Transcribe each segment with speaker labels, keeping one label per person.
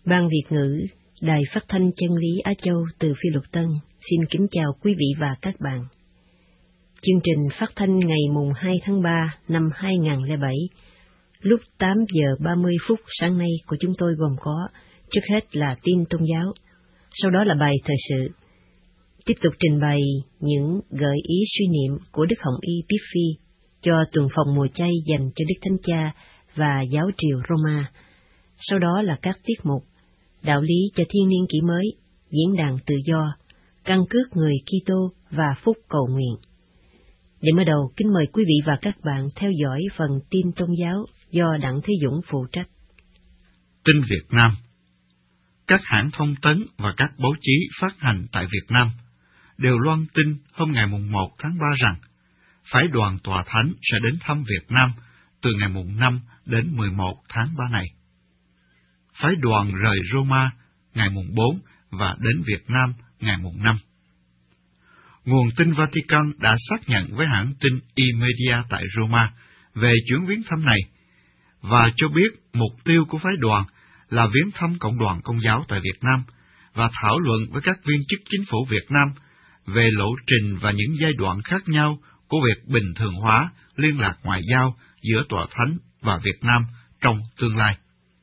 Speaker 1: Ban Việt ngữ, Đài Phát thanh Chân lý Á Châu từ Phi Luật Tân xin kính chào quý vị và các bạn. Chương trình phát thanh ngày mùng 2 tháng 3 năm 2007, lúc 8 giờ 30 phút sáng nay của chúng tôi gồm có, trước hết là tin tôn giáo, sau đó là bài thời sự, tiếp tục trình bày những gợi ý suy niệm của Đức Hồng Y Tiếp Phi cho tuần phòng mùa chay dành cho Đức Thánh Cha và giáo triều Roma. Sau đó là các tiết mục đạo lý cho thiên niên kỷ mới, diễn đàn tự do, căn cước người Kitô và phúc cầu nguyện. Để mở đầu, kính mời quý vị và các bạn theo dõi phần tin tôn giáo do Đặng Thế Dũng phụ trách.
Speaker 2: Tin Việt Nam. Các hãng thông tấn và các báo chí phát hành tại Việt Nam đều loan tin hôm ngày mùng 1 tháng 3 rằng phái đoàn Tòa Thánh sẽ đến thăm Việt Nam từ ngày mùng 5 đến 11 tháng 3 này. Phái đoàn rời Roma ngày mùng 4 và đến Việt Nam ngày mùng 5. Nguồn tin Vatican đã xác nhận với hãng tin E-Media tại Roma về chuyến viếng thăm này, và cho biết mục tiêu của phái đoàn là viếng thăm Cộng đoàn Công giáo tại Việt Nam và thảo luận với các viên chức chính phủ Việt Nam về lộ trình và những giai đoạn khác nhau của việc bình thường hóa liên lạc ngoại giao giữa Tòa Thánh và Việt Nam trong tương lai.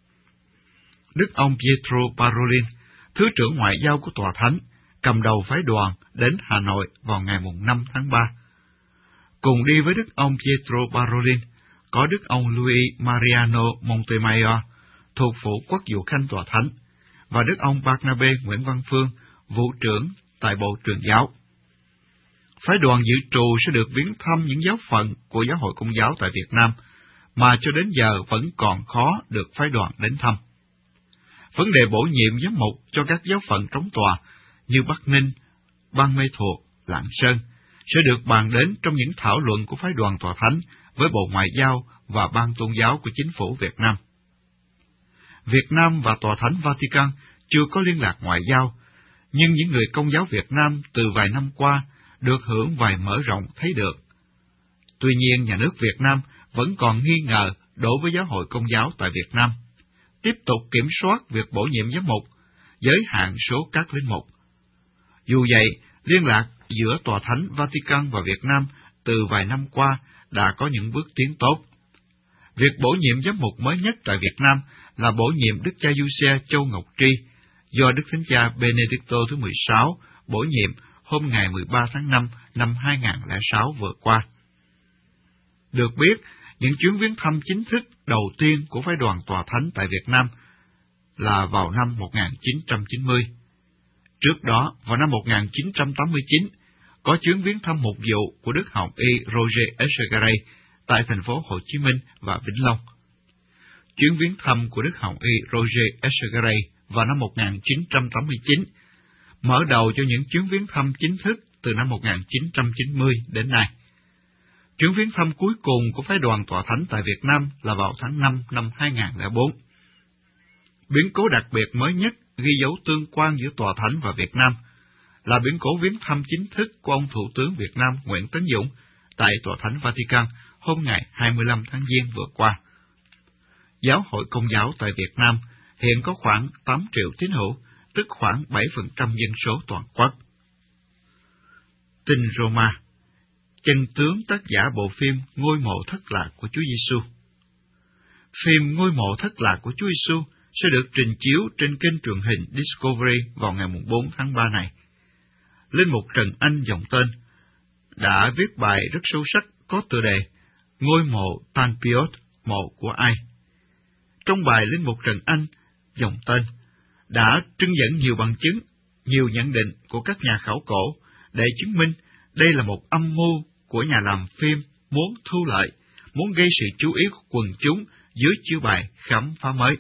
Speaker 2: Đức ông Pietro Parolin, Thứ trưởng Ngoại giao của Tòa Thánh, cầm đầu phái đoàn đến Hà Nội vào ngày mùng 5 tháng 3. Cùng đi với Đức ông Pietro Parolin có Đức ông Luis Mariano Montemayor, thuộc vụ Quốc vụ Khanh Tòa Thánh, và Đức ông Barnabe Nguyễn Văn Phương, vụ trưởng tại Bộ Truyền giáo. Phái đoàn dự trù sẽ được viếng thăm những giáo phận của Giáo hội Công giáo tại Việt Nam, mà cho đến giờ vẫn còn khó được phái đoàn đến thăm. Vấn đề bổ nhiệm giám mục cho các giáo phận trống tòa như Bắc Ninh, Ban Mê Thuột, Lạng Sơn sẽ được bàn đến trong những thảo luận của phái đoàn Tòa Thánh với Bộ Ngoại giao và Ban Tôn giáo của Chính phủ Việt Nam. Việt Nam và Tòa Thánh Vatican chưa có liên lạc ngoại giao, nhưng những người Công giáo Việt Nam từ vài năm qua được hưởng vài mở rộng thấy được. Tuy nhiên, nhà nước Việt Nam vẫn còn nghi ngờ đối với Giáo hội Công giáo tại Việt Nam, tiếp tục kiểm soát việc bổ nhiệm giám mục, giới hạn số các linh mục. Dù vậy, liên lạc giữa Tòa Thánh Vatican và Việt Nam từ vài năm qua đã có những bước tiến tốt. Việc bổ nhiệm giám mục mới nhất tại Việt Nam là bổ nhiệm Đức cha Giuse Châu Ngọc Tri, do Đức Thánh cha Benedicto thứ 16 bổ nhiệm hôm ngày 13 tháng 5 năm 2006 vừa qua. Được biết, những chuyến viếng thăm chính thức đầu tiên của phái đoàn Tòa Thánh tại Việt Nam là vào năm 1990. Trước đó, vào năm 1989, có chuyến viếng thăm mục vụ của Đức Hồng Y Roger Echegaray tại thành phố Hồ Chí Minh và Vĩnh Long. Chuyến viếng thăm của Đức Hồng Y Roger Echegaray vào năm 1989 mở đầu cho những chuyến viếng thăm chính thức từ năm 1990 đến nay. Chuyến viếng thăm cuối cùng của phái đoàn Tòa Thánh tại Việt Nam là vào tháng 5 năm 2004. Biến cố đặc biệt mới nhất ghi dấu tương quan giữa Tòa Thánh và Việt Nam là biến cố viếng thăm chính thức của ông Thủ tướng Việt Nam Nguyễn Tấn Dũng tại Tòa Thánh Vatican hôm ngày 25 tháng Giêng vừa qua. Giáo hội Công giáo tại Việt Nam hiện có khoảng 8 triệu tín hữu, tức khoảng 7% dân số toàn quốc. Tin Roma. Chân tướng tác giả bộ phim Ngôi mộ thất lạc của Chúa Giêsu. Phim Ngôi mộ thất lạc của Chúa Giêsu sẽ được trình chiếu trên kênh truyền hình Discovery vào ngày 4 tháng 3 này. Linh mục Trần Anh dòng tên đã viết bài rất sâu sắc có tựa đề Ngôi mộ Tanpiot, mộ của ai? Trong bài, Linh mục Trần Anh dòng tên đã trưng dẫn nhiều bằng chứng, nhiều nhận định của các nhà khảo cổ để chứng minh đây là một âm mưu của nhà làm phim muốn thu lợi, muốn gây sự chú ý của quần chúng dưới chiêu bài khám phá mới.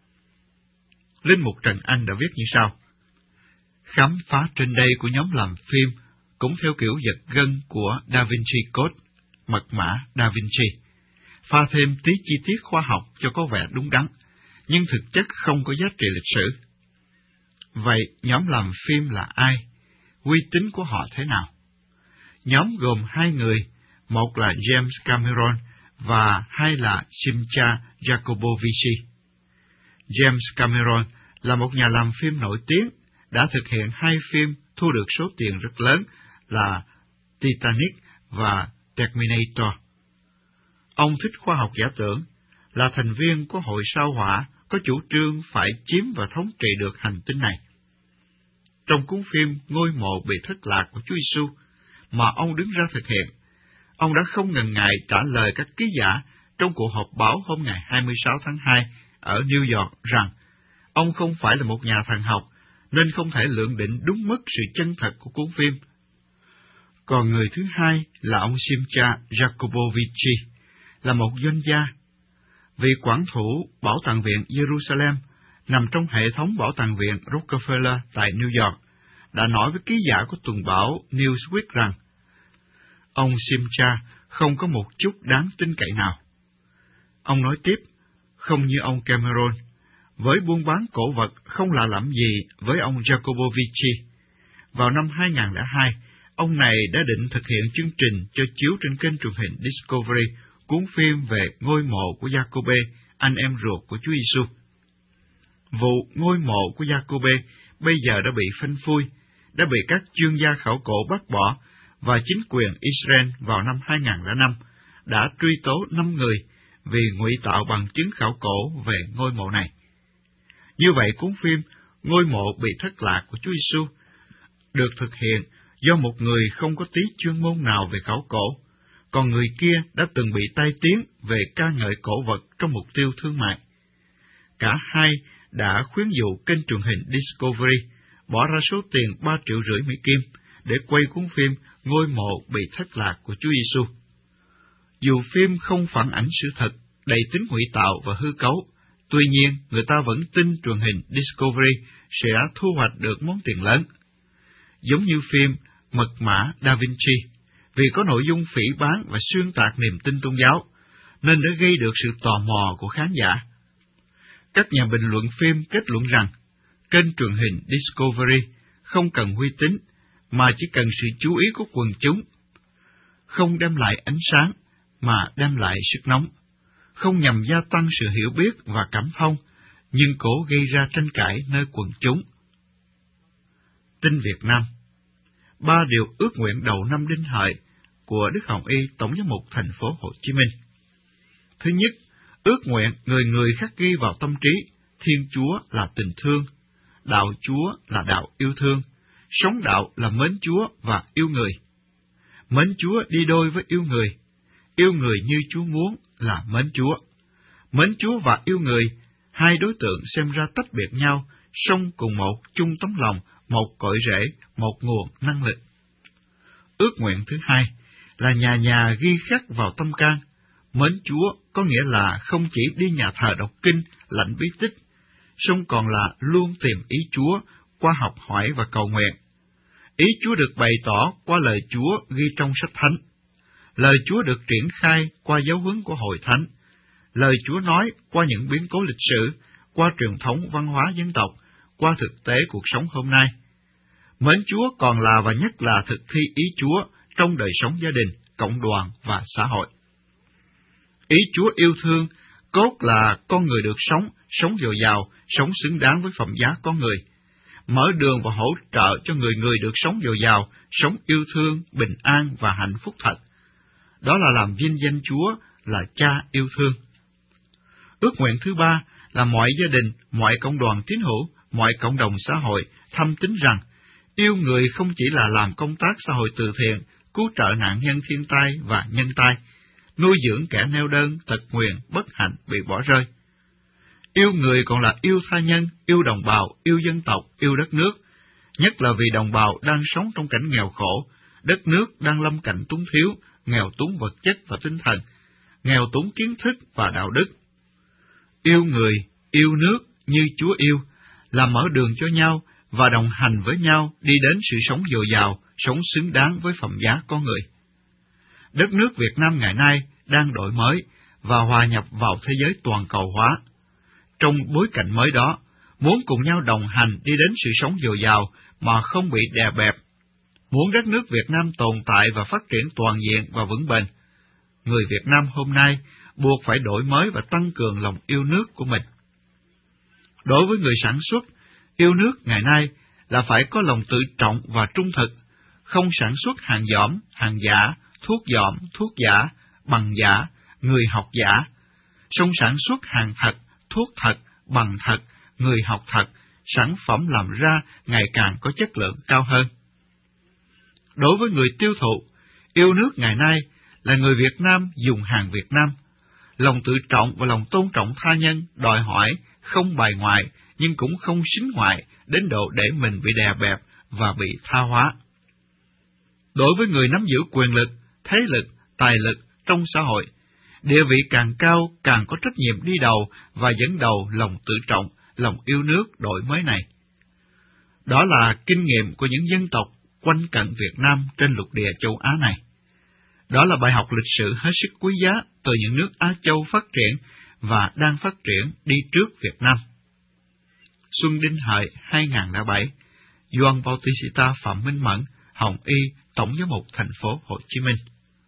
Speaker 2: Linh mục Trần Anh đã viết như sau: Khám phá trên đây của nhóm làm phim cũng theo kiểu giật gân của Da Vinci Code, mật mã Da Vinci, pha thêm tí chi tiết khoa học cho có vẻ đúng đắn, nhưng thực chất không có giá trị lịch sử. Vậy nhóm làm phim là ai? Uy tín của họ thế nào? Nhóm gồm 2 người, một là James Cameron và hai là Simcha Jacobovici. James Cameron là một nhà làm phim nổi tiếng, đã thực hiện 2 phim thu được số tiền rất lớn là Titanic và Terminator. Ông thích khoa học giả tưởng, là thành viên của hội sao hỏa có chủ trương phải chiếm và thống trị được hành tinh này. Trong cuốn phim Ngôi mộ bị thất lạc của Chúa Giêsu mà ông đứng ra thực hiện, ông đã không ngần ngại trả lời các ký giả trong cuộc họp báo hôm ngày 26 tháng 2 ở New York rằng ông không phải là một nhà thần học, nên không thể lượng định đúng mức sự chân thật của cuốn phim. Còn người thứ hai là ông Simcha Jacobovici, là một doanh gia. Vị quản thủ Bảo tàng viện Jerusalem nằm trong hệ thống Bảo tàng viện Rockefeller tại New York, đã nói với ký giả của tuần báo Newsweek rằng ông Simcha không có một chút đáng tin cậy nào. Ông nói tiếp, không như ông Cameron, với buôn bán cổ vật không lạ lẫm gì với ông Jacobovici. Vào năm 2002, ông này đã định thực hiện chương trình cho chiếu trên kênh truyền hình Discovery cuốn phim về ngôi mộ của Jacobe, anh em ruột của Chúa Giêsu. Vụ ngôi mộ của Jacobe bây giờ đã bị phanh phui, đã bị các chuyên gia khảo cổ bác bỏ, và chính quyền Israel vào năm 2005 đã truy tố 5 người vì ngụy tạo bằng chứng khảo cổ về ngôi mộ này. Như vậy, cuốn phim Ngôi mộ bị thất lạc của Chúa Giêsu được thực hiện do một người không có tí chuyên môn nào về khảo cổ, còn người kia đã từng bị tai tiếng về ca ngợi cổ vật trong mục tiêu thương mại. Cả hai đã khuyến dụ kênh truyền hình Discovery bỏ ra số tiền 3,5 triệu Mỹ Kim để quay cuốn phim Ngôi mộ bị thất lạc của Chúa Giêsu. Dù phim không phản ảnh sự thật, đầy tính ngụy tạo và hư cấu, tuy nhiên người ta vẫn tin truyền hình Discovery sẽ thu hoạch được món tiền lớn. Giống như phim Mật mã Da Vinci, vì có nội dung phỉ báng và xuyên tạc niềm tin tôn giáo, nên đã gây được sự tò mò của khán giả. Các nhà bình luận phim kết luận rằng, kênh truyền hình Discovery không cần uy tín, mà chỉ cần sự chú ý của quần chúng, không đem lại ánh sáng, mà đem lại sức nóng, không nhằm gia tăng sự hiểu biết và cảm thông, nhưng cố gây ra tranh cãi nơi quần chúng. Tin Việt Nam. 3 điều ước nguyện đầu năm Đinh Hợi của Đức Hồng Y Tổng giám mục thành phố Hồ Chí Minh. Thứ nhất, ước nguyện người người khắc ghi vào tâm trí, Thiên Chúa là tình thương, đạo Chúa là đạo yêu thương, sống đạo là mến Chúa và yêu người. Mến Chúa đi đôi với yêu người như Chúa muốn là mến Chúa. Mến Chúa và yêu người, hai đối tượng xem ra tách biệt nhau, song cùng một chung tấm lòng, một cội rễ, một nguồn năng lực. Ước nguyện thứ hai là nhà nhà ghi khắc vào tâm can. Mến Chúa có nghĩa là không chỉ đi nhà thờ đọc kinh, lãnh bí tích, song còn là luôn tìm ý Chúa qua học hỏi và cầu nguyện. Ý Chúa được bày tỏ qua lời Chúa ghi trong sách Thánh. Lời Chúa được triển khai qua giáo huấn của Hội Thánh. Lời Chúa nói qua những biến cố lịch sử, qua truyền thống văn hóa dân tộc, qua thực tế cuộc sống hôm nay. Mến Chúa còn là và nhất là thực thi ý Chúa trong đời sống gia đình, cộng đoàn và xã hội. Ý Chúa yêu thương, cốt là con người được sống dồi dào, sống xứng đáng với phẩm giá con người. Mở đường và hỗ trợ cho người người được sống dồi dào, sống yêu thương, bình an và hạnh phúc thật. Đó là làm vinh danh Chúa là Cha yêu thương. Ước nguyện thứ ba là mọi gia đình, mọi cộng đoàn tín hữu, mọi cộng đồng xã hội thâm tín rằng yêu người không chỉ là làm công tác xã hội từ thiện, cứu trợ nạn nhân thiên tai và nhân tai, nuôi dưỡng kẻ neo đơn, tật nguyền, bất hạnh bị bỏ rơi. Yêu người còn là yêu tha nhân, yêu đồng bào, yêu dân tộc, yêu đất nước, nhất là vì đồng bào đang sống trong cảnh nghèo khổ, đất nước đang lâm cảnh túng thiếu, nghèo túng vật chất và tinh thần, nghèo túng kiến thức và đạo đức. Yêu người, yêu nước như Chúa yêu, là mở đường cho nhau và đồng hành với nhau đi đến sự sống dồi dào, sống xứng đáng với phẩm giá con người. Đất nước Việt Nam ngày nay đang đổi mới và hòa nhập vào thế giới toàn cầu hóa. Trong bối cảnh mới đó, muốn cùng nhau đồng hành đi đến sự sống dồi dào mà không bị đè bẹp, muốn đất nước Việt Nam tồn tại và phát triển toàn diện và vững bền, người Việt Nam hôm nay buộc phải đổi mới và tăng cường lòng yêu nước của mình. Đối với người sản xuất, Yêu nước ngày nay là phải có lòng tự trọng và trung thực, không sản xuất hàng dỏm, hàng giả, thuốc dỏm, thuốc giả, bằng giả, người học giả, song sản xuất hàng thật, thuốc thật, bằng thật, người học thật, sản phẩm làm ra ngày càng có chất lượng cao hơn. Đối với người tiêu thụ, yêu nước ngày nay là người Việt Nam dùng hàng Việt Nam. Lòng tự trọng và lòng tôn trọng tha nhân đòi hỏi không bài ngoại nhưng cũng không xính ngoại đến độ để mình bị đè bẹp và bị tha hóa. Đối với người nắm giữ quyền lực, thế lực, tài lực trong xã hội, địa vị càng cao càng có trách nhiệm đi đầu và dẫn đầu lòng tự trọng, lòng yêu nước đổi mới này. Đó là kinh nghiệm của những dân tộc quanh cận Việt Nam trên lục địa châu Á này. Đó là bài học lịch sử hết sức quý giá từ những nước Á Châu phát triển và đang phát triển đi trước Việt Nam. Xuân Đinh Hợi 2007, Gioan Bautista Phạm Minh Mẫn, Hồng Y, Tổng giám mục thành phố Hồ Chí Minh.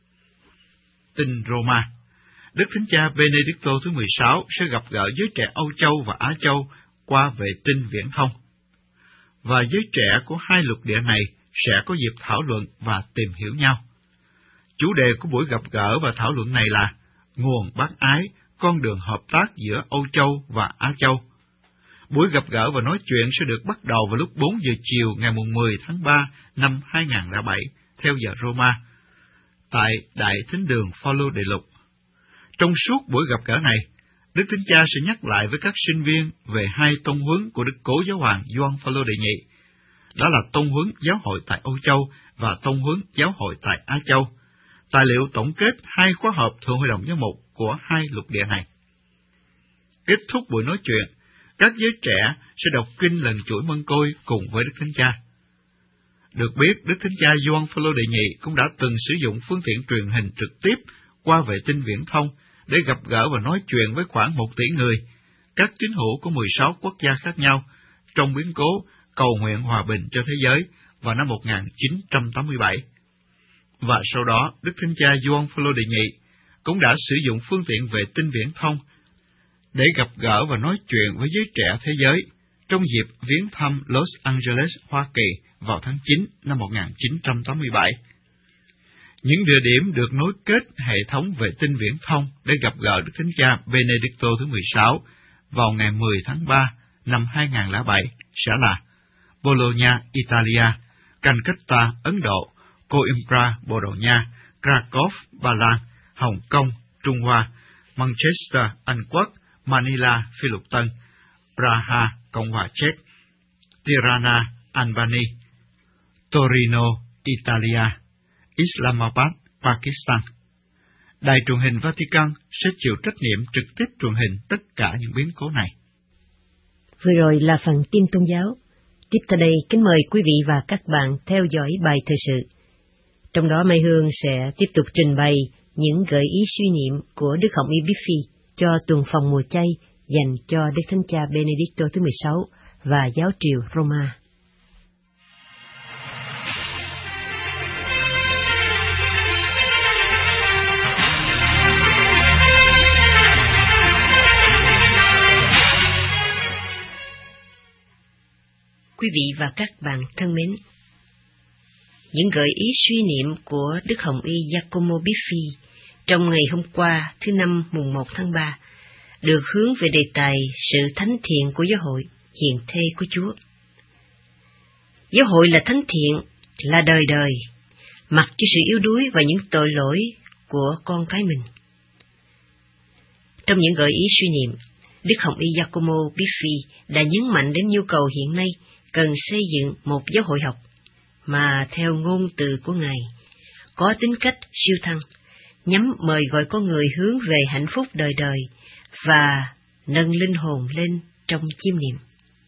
Speaker 2: Tin Roma. Đức Thánh Cha Benedicto thứ 16 sẽ gặp gỡ giới trẻ Âu Châu và Á Châu qua vệ tinh viễn thông. Và giới trẻ của hai lục địa này sẽ có dịp thảo luận và tìm hiểu nhau. Chủ đề của buổi gặp gỡ và thảo luận này là nguồn bác ái, con đường hợp tác giữa Âu Châu và Á Châu. Buổi gặp gỡ và nói chuyện sẽ được bắt đầu vào lúc 4 giờ chiều ngày 10 tháng 3 năm 2007 theo giờ Roma, tại Đại Thánh đường Phaolô Đệ Lục. Trong suốt buổi gặp gỡ này, Đức Thánh Cha sẽ nhắc lại với các sinh viên về hai tông huấn của Đức Cố Giáo hoàng Gioan Phaolô đệ nhị. Đó là tông huấn giáo hội tại Âu Châu và tông huấn giáo hội tại Á Châu. Tài liệu tổng kết hai khóa họp Thượng Hội đồng Giám mục của hai lục địa này. Kết thúc buổi nói chuyện, các giới trẻ sẽ đọc kinh lần chuỗi mân côi cùng với Đức Thánh Cha. Được biết, Đức Thánh Cha Gioan Phaolô đệ nhị cũng đã từng sử dụng phương tiện truyền hình trực tiếp qua vệ tinh viễn thông để gặp gỡ và nói chuyện với khoảng 1 tỷ người, các tín hữu của 16 quốc gia khác nhau, trong biến cố cầu nguyện hòa bình cho thế giới vào năm 1987. Và sau đó, Đức Thánh Cha Gioan Phaolô đệ nhị cũng đã sử dụng phương tiện vệ tinh viễn thông để gặp gỡ và nói chuyện với giới trẻ thế giới trong dịp viếng thăm Los Angeles, Hoa Kỳ vào tháng 9 năm 1987. Những địa điểm được nối kết hệ thống vệ tinh viễn thông để gặp gỡ Đức Thánh Cha Benedicto thứ 16 vào ngày 10 tháng 3 năm 2007 sẽ là Bologna, Italia, Calcutta, Ấn Độ, Coimbra, Bồ Đào Nha, Krakow, Ba Lan, Hồng Kông, Trung Hoa, Manchester, Anh Quốc, Manila, Phi Lục Tân, Praha, Cộng hòa Czech, Tirana, Albany, Torino, Italia, Islamabad, Pakistan. Đài truyền hình Vatican sẽ chịu trách nhiệm trực tiếp truyền hình tất cả những biến cố này.
Speaker 1: Vừa rồi là phần tin tôn giáo. Tiếp theo đây, kính mời quý vị và các bạn theo dõi bài thời sự. Trong đó Mai Hương sẽ tiếp tục trình bày những gợi ý suy niệm của Đức Hồng Y Bíphi cho tuần phòng mùa chay dành cho Đức Thánh Cha Benedicto thứ 16 và giáo triều Roma. Quý vị và các bạn thân mến, những gợi ý suy niệm của Đức Hồng Y Giacomo Bíphi trong ngày hôm qua thứ Năm mùng 1 tháng 3 được hướng về đề tài sự thánh thiện của giáo hội, hiền thê của Chúa. Giáo hội là thánh thiện, là đời đời, mặc cho sự yếu đuối và những tội lỗi của con cái mình. Trong những gợi ý suy niệm, Đức Hồng Y Giacomo Bíphi đã nhấn mạnh đến nhu cầu hiện nay cần xây dựng một giáo hội học mà theo ngôn từ của Ngài có tính cách siêu thăng, nhắm mời gọi con người hướng về hạnh phúc đời đời và nâng linh hồn lên trong chiêm niệm.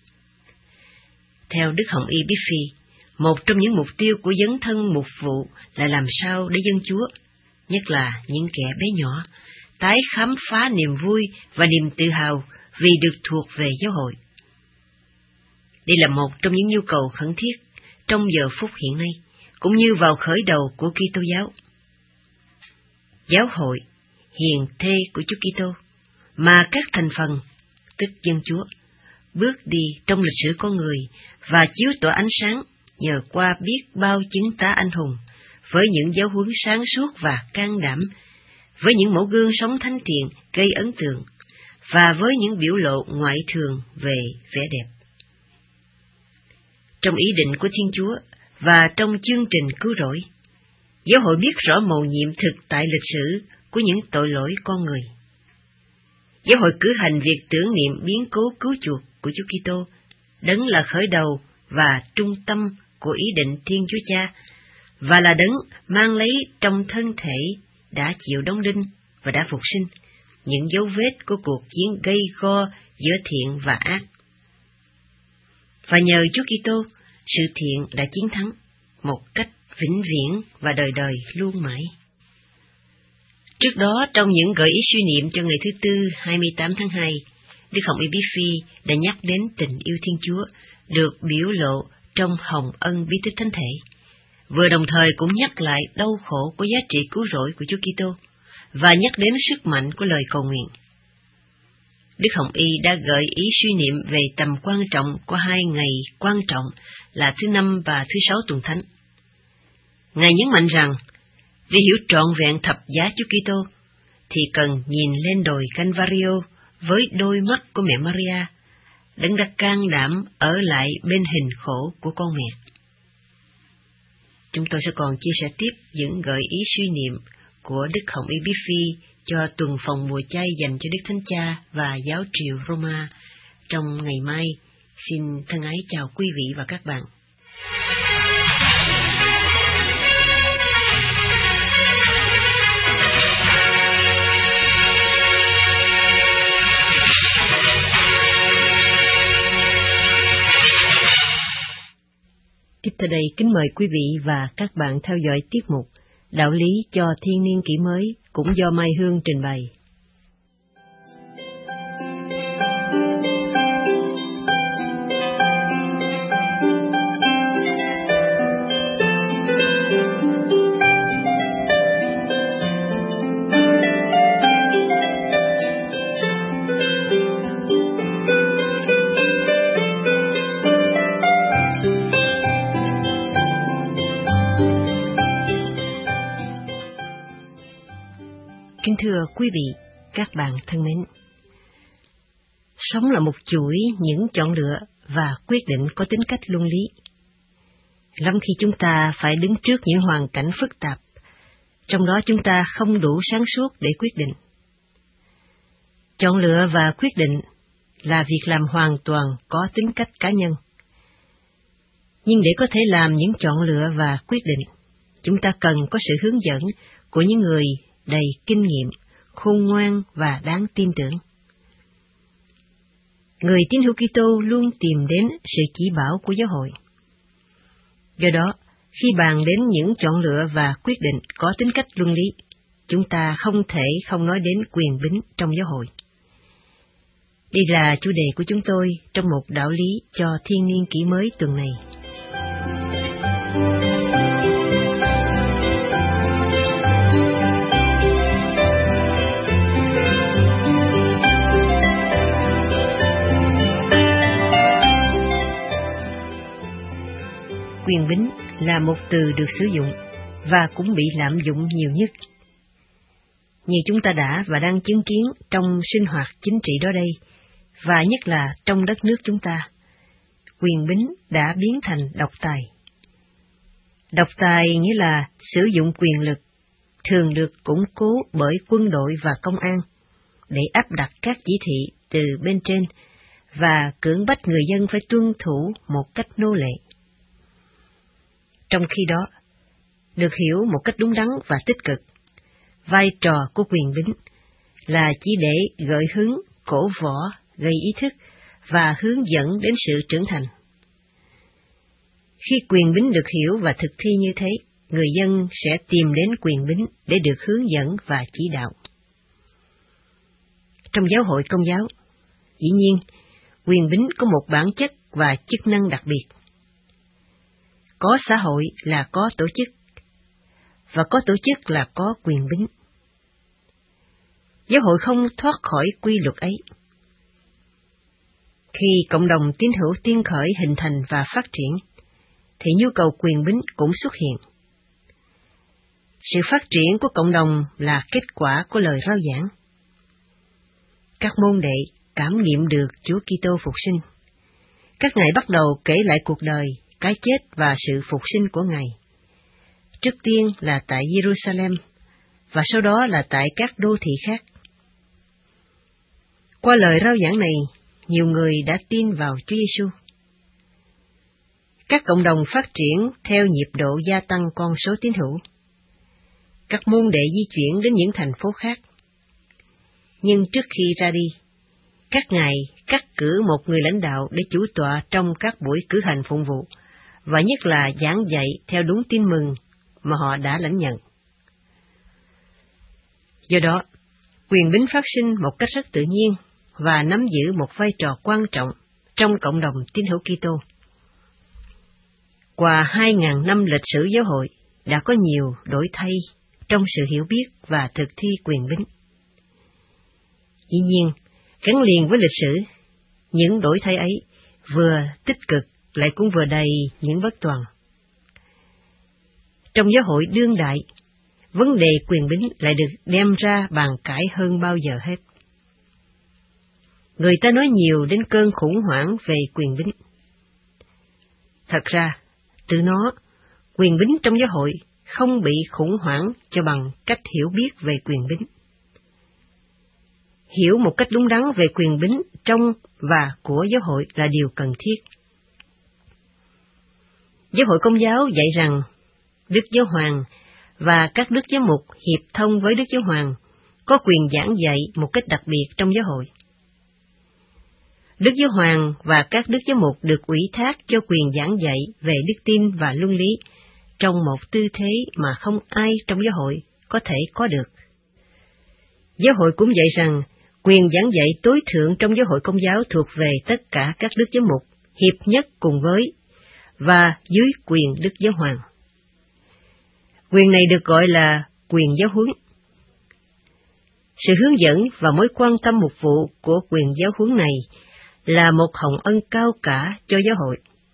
Speaker 1: Theo Đức Hồng Y Bíphi, một trong những mục tiêu của dấn thân mục vụ là làm sao để dân Chúa, nhất là những kẻ bé nhỏ, tái khám phá niềm vui và niềm tự hào vì được thuộc về giáo hội. Đây là một trong những nhu cầu khẩn thiết trong giờ phút hiện nay, cũng như vào khởi đầu của Kitô giáo. Giáo hội, hiền thê của Chúa Kitô, mà các thành phần, tức dân Chúa, bước đi trong lịch sử con người và chiếu tỏa ánh sáng nhờ qua biết bao chứng tá anh hùng, với những giáo huấn sáng suốt và can đảm, với những mẫu gương sống thánh thiện gây ấn tượng, và với những biểu lộ ngoại thường về vẻ đẹp. Trong ý định của Thiên Chúa và trong chương trình cứu rỗi, giáo hội biết rõ mầu nhiệm thực tại lịch sử của những tội lỗi con người. Giáo hội cử hành việc tưởng niệm biến cố cứu chuộc của Chúa Kitô, đấng là khởi đầu và trung tâm của ý định Thiên Chúa Cha, và là đấng mang lấy trong thân thể đã chịu đóng đinh và đã phục sinh những dấu vết của cuộc chiến gay go giữa thiện và ác. Và nhờ Chúa Kitô, sự thiện đã chiến thắng một cách vĩnh viễn và đời đời luôn mãi. Trước đó, trong những gợi ý suy niệm cho ngày thứ Tư 28 tháng 2, Đức Hồng Y Bí Phi đã nhắc đến tình yêu Thiên Chúa được biểu lộ trong hồng ân bí tích thánh thể, vừa đồng thời cũng nhắc lại đau khổ của giá trị cứu rỗi của Chúa Kitô và nhắc đến sức mạnh của lời cầu nguyện. Đức Hồng Y đã gợi ý suy niệm về tầm quan trọng của hai ngày quan trọng là thứ Năm và thứ Sáu tuần thánh. Ngài nhấn mạnh rằng, để hiểu trọn vẹn thập giá Chúa Kitô, thì cần nhìn lên đồi Calvario với đôi mắt của mẹ Maria, đấng đã can đảm ở lại bên hình khổ của con mẹ. Chúng tôi sẽ còn chia sẻ tiếp những gợi ý suy niệm của Đức Hồng Y Bí Phi cho tuần phòng mùa chay dành cho Đức Thánh Cha và giáo triều Roma trong ngày mai. Xin thân ái chào quý vị và các bạn. Tiếp theo đây kính mời quý vị và các bạn theo dõi tiết mục Đạo lý cho thiên niên kỷ mới cũng do Mai Hương trình bày. Kính thưa quý vị, các bạn thân mến, sống là một chuỗi những chọn lựa và quyết định có tính cách luân lý. Lắm khi chúng ta phải đứng trước những hoàn cảnh phức tạp, trong đó chúng ta không đủ sáng suốt để quyết định. Chọn lựa và quyết định là việc làm hoàn toàn có tính cách cá nhân. Nhưng để có thể làm những chọn lựa và quyết định, chúng ta cần có sự hướng dẫn của những người đầy kinh nghiệm, khôn ngoan và đáng tin tưởng. Người tín hữu Kitô luôn tìm đến sự chỉ bảo của giáo hội. Do đó, khi bàn đến những chọn lựa và quyết định có tính cách luân lý, chúng ta không thể không nói đến quyền bính trong giáo hội. Đây là chủ đề của chúng tôi trong một đạo lý cho thiên niên kỷ mới tuần này. Quyền bính là một từ được sử dụng và cũng bị lạm dụng nhiều nhất. Như chúng ta đã và đang chứng kiến trong sinh hoạt chính trị đó đây, và nhất là trong đất nước chúng ta, quyền bính đã biến thành độc tài. Độc tài nghĩa là sử dụng quyền lực, thường được củng cố bởi quân đội và công an, để áp đặt các chỉ thị từ bên trên và cưỡng bách người dân phải tuân thủ một cách nô lệ. Trong khi đó, được hiểu một cách đúng đắn và tích cực, vai trò của quyền bính là chỉ để gợi hứng, cổ võ, gây ý thức và hướng dẫn đến sự trưởng thành. Khi quyền bính được hiểu và thực thi như thế, người dân sẽ tìm đến quyền bính để được hướng dẫn và chỉ đạo. Trong giáo hội Công giáo, dĩ nhiên, quyền bính có một bản chất và chức năng đặc biệt. Có xã hội là có tổ chức, và có tổ chức là có quyền bính. Giáo hội không thoát khỏi quy luật ấy. Khi cộng đồng tín hữu tiên khởi hình thành và phát triển, thì nhu cầu quyền bính cũng xuất hiện. Sự phát triển của cộng đồng là kết quả của lời rao giảng. Các môn đệ cảm nghiệm được Chúa Kitô phục sinh. Các ngài bắt đầu kể lại cuộc đời, cái chết và sự phục sinh của ngài. Trước tiên là tại Jerusalem, và sau đó là tại các đô thị khác. Qua lời rao giảng này, nhiều người đã tin vào Chúa Giêsu. Các cộng đồng phát triển theo nhịp độ gia tăng con số tín hữu. Các môn đệ di chuyển đến những thành phố khác. Nhưng trước khi ra đi, các ngài cắt cử một người lãnh đạo để chủ tọa trong các buổi cử hành phụng vụ, và nhất là giảng dạy theo đúng tin mừng mà họ đã lãnh nhận. Do đó, quyền bính phát sinh một cách rất tự nhiên và nắm giữ một vai trò quan trọng trong cộng đồng tín hữu Kitô. Qua 2.000 năm lịch sử giáo hội đã có nhiều đổi thay trong sự hiểu biết và thực thi quyền bính. Dĩ nhiên, gắn liền với lịch sử, những đổi thay ấy vừa tích cực lại cũng vừa đầy những bất toàn. Trong giáo hội đương đại, vấn đề quyền bính lại được đem ra bàn cãi hơn bao giờ hết. Người ta nói nhiều đến cơn khủng hoảng về quyền bính. Thật ra, từ nó, quyền bính trong giáo hội không bị khủng hoảng cho bằng cách hiểu biết về quyền bính. Hiểu một cách đúng đắn về quyền bính trong và của giáo hội là điều cần thiết. Giáo hội Công giáo dạy rằng Đức Giáo Hoàng và các đức giám mục hiệp thông với Đức Giáo Hoàng có quyền giảng dạy một cách đặc biệt trong giáo hội. Đức Giáo Hoàng và các đức giám mục được ủy thác cho quyền giảng dạy về đức tin và luân lý trong một tư thế mà không ai trong giáo hội có thể có được. Giáo hội cũng dạy rằng quyền giảng dạy tối thượng trong giáo hội Công giáo thuộc về tất cả các đức giám mục hiệp nhất cùng với và dưới quyền Đức Giáo Hoàng. Quyền này được gọi là quyền giáo huấn. Sự hướng dẫn và mối quan tâm mục vụ của quyền giáo huấn này là một hồng ân cao cả cho giáo hội.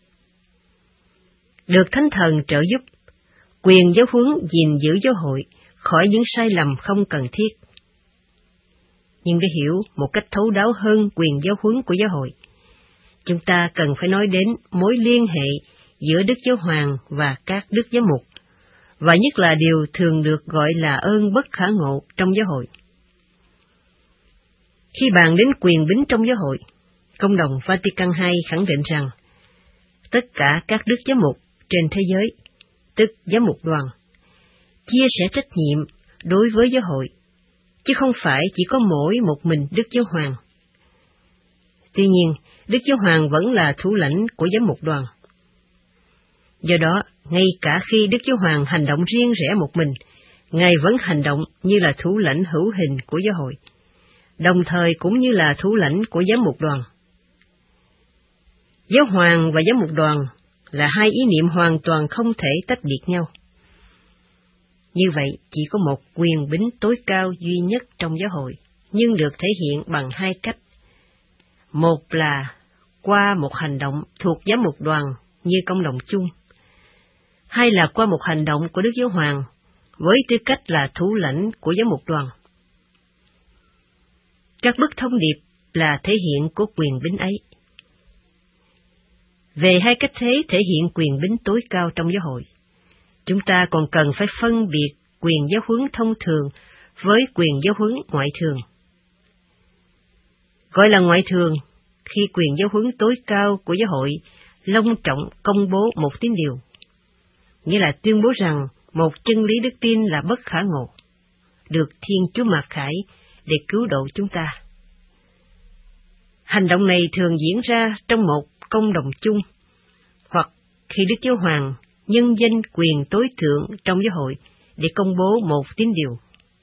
Speaker 1: Được Thánh Thần trợ giúp, quyền giáo huấn gìn giữ giáo hội khỏi những sai lầm không cần thiết. Nhưng để hiểu một cách thấu đáo hơn quyền giáo huấn của giáo hội, chúng ta cần phải nói đến mối liên hệ giữa Đức Giáo Hoàng và các đức giám mục, và nhất là điều thường được gọi là ơn bất khả ngộ trong giáo hội. Khi bàn đến quyền bính trong giáo hội, Công đồng Vatican II khẳng định rằng tất cả các đức giám mục trên thế giới, tức giám mục đoàn, chia sẻ trách nhiệm đối với giáo hội, chứ không phải chỉ có mỗi một mình Đức Giáo Hoàng. Tuy nhiên, Đức Giáo Hoàng vẫn là thủ lãnh của giám mục đoàn. Do đó, ngay cả khi Đức Giáo Hoàng hành động riêng rẽ một mình, Ngài vẫn hành động như là thủ lãnh hữu hình của giáo hội, đồng thời cũng như là thủ lãnh của giám mục đoàn. Giáo hoàng và giám mục đoàn là hai ý niệm hoàn toàn không thể tách biệt nhau. Như vậy, chỉ có một quyền bính tối cao duy nhất trong giáo hội, nhưng được thể hiện bằng hai cách. Một là qua một hành động thuộc giám mục đoàn như công đồng chung. Hai là qua một hành động của Đức Giáo Hoàng với tư cách là thủ lãnh của giám mục đoàn. Các bức thông điệp là thể hiện của quyền bính ấy. Về hai cách thế thể hiện quyền bính tối cao trong giáo hội, chúng ta còn cần phải phân biệt quyền giáo huấn thông thường với quyền giáo huấn ngoại thường. Gọi là ngoại thường khi quyền giáo huấn tối cao của giáo hội long trọng công bố một tín điều, nghĩa là tuyên bố rằng một chân lý đức tin là bất khả ngộ, được Thiên Chúa mặc khải để cứu độ chúng ta. Hành động này thường diễn ra trong một công đồng chung, hoặc khi Đức Giáo Hoàng nhân danh quyền tối thượng trong giáo hội để công bố một tín điều.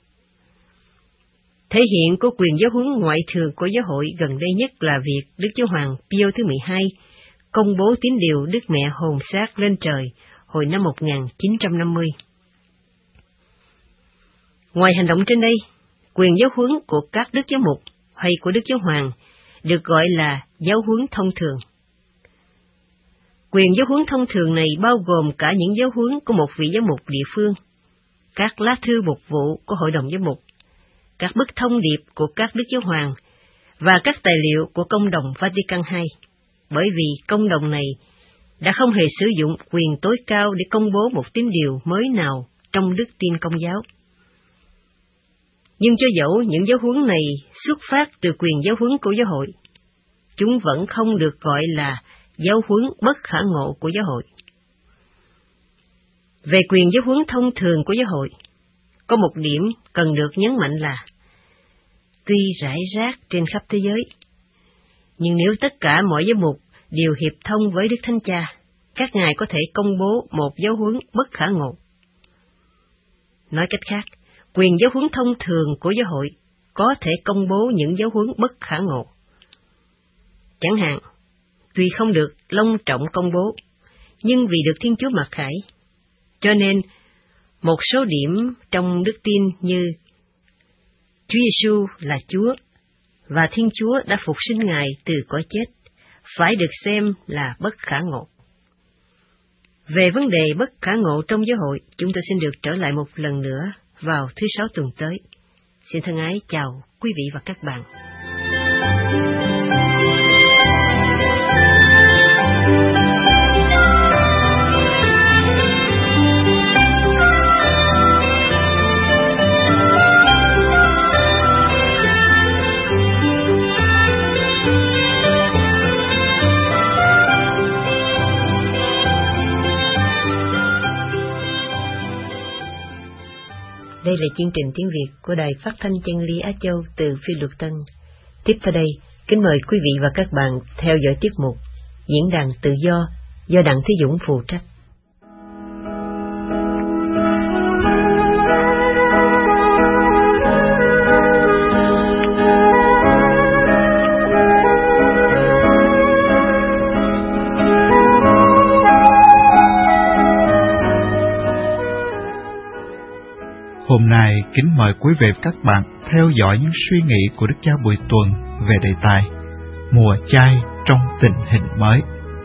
Speaker 1: Thể hiện của quyền giáo huấn ngoại thường của giáo hội gần đây nhất là việc Đức Giáo Hoàng Pio thứ 12 công bố tín điều Đức Mẹ hồn xác lên trời hồi năm 1950. Ngoài hành động trên đây, quyền giáo huấn của các đức giám mục hay của Đức Giáo Hoàng được gọi là giáo huấn thông thường. Quyền giáo huấn thông thường này bao gồm cả những giáo huấn của một vị giáo mục địa phương, các lá thư mục vụ của Hội đồng Giám mục, các bức thông điệp của các đức giáo hoàng và các tài liệu của Công đồng Vatican II, bởi vì Công đồng này đã không hề sử dụng quyền tối cao để công bố một tín điều mới nào trong đức tin Công giáo. Nhưng cho dẫu những giáo huấn này xuất phát từ quyền giáo huấn của giáo hội, chúng vẫn không được gọi là giáo huấn bất khả ngộ của giáo hội. Về quyền giáo huấn thông thường của giáo hội, có một điểm cần được nhấn mạnh là, tuy rải rác trên khắp thế giới, nhưng nếu tất cả mọi giáo mục đều hiệp thông với Đức Thánh Cha, các ngài có thể công bố một giáo huấn bất khả ngộ. Nói cách khác, quyền giáo huấn thông thường của giáo hội có thể công bố những giáo huấn bất khả ngộ. Chẳng hạn, tuy không được long trọng công bố, nhưng vì được Thiên Chúa mặc khải, cho nên một số điểm trong đức tin như Chúa Giêsu là Chúa và Thiên Chúa đã phục sinh Ngài từ cõi chết phải được xem là bất khả ngộ. Về vấn đề bất khả ngộ trong giáo hội, chúng tôi xin được trở lại một lần nữa vào thứ Sáu tuần tới. Xin thân ái chào quý vị và các bạn. Đây là chương trình tiếng Việt của Đài Phát thanh Chân lý Á Châu từ Phi Luật Tân. Tiếp theo đây, kính mời quý vị và các bạn theo dõi tiết mục Diễn đàn Tự do Đặng Thế Dũng phụ trách.
Speaker 2: Hôm nay, kính mời quý vị và các bạn theo dõi những suy nghĩ của Đức Cha Bùi Tuần về đề tài Mùa chay trong tình hình mới.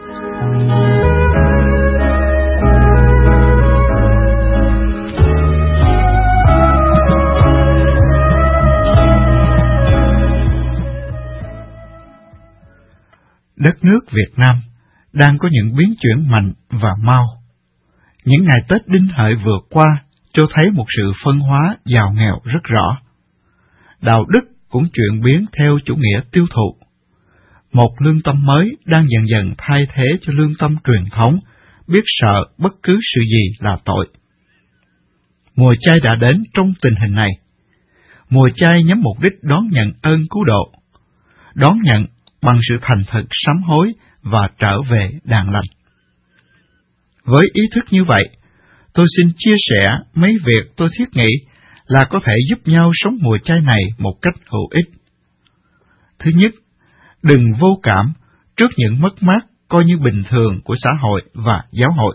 Speaker 2: Đất nước Việt Nam đang có những biến chuyển mạnh và mau. Những ngày Tết Đinh Hợi vừa qua cho thấy một sự phân hóa giàu nghèo rất rõ. Đạo đức cũng chuyển biến theo chủ nghĩa tiêu thụ. Một lương tâm mới đang dần dần thay thế cho lương tâm truyền thống, biết sợ bất cứ sự gì là tội. Mùa chay đã đến trong tình hình này. Mùa chay nhắm mục đích đón nhận ơn cứu độ, đón nhận bằng sự thành thực sám hối và trở về đàng lành. Với ý thức như vậy, tôi xin chia sẻ mấy việc tôi thiết nghĩ là có thể giúp nhau sống mùa chay này một cách hữu ích. Thứ nhất, đừng vô cảm trước những mất mát coi như bình thường của xã hội và giáo hội.